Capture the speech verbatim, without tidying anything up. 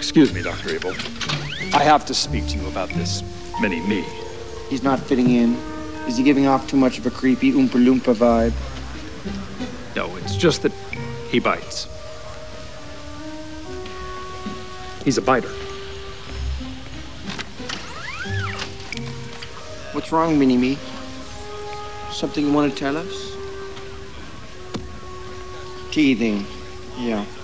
Excuse me, Doctor Abel. I have to speak to you about this mini-me. He's not fitting in. Is he giving off too much of a creepy Oompa Loompa vibe? No, it's just that he bites. He's a biter. What's wrong, Mini-Me? Something you want to tell us? Teething. Yeah.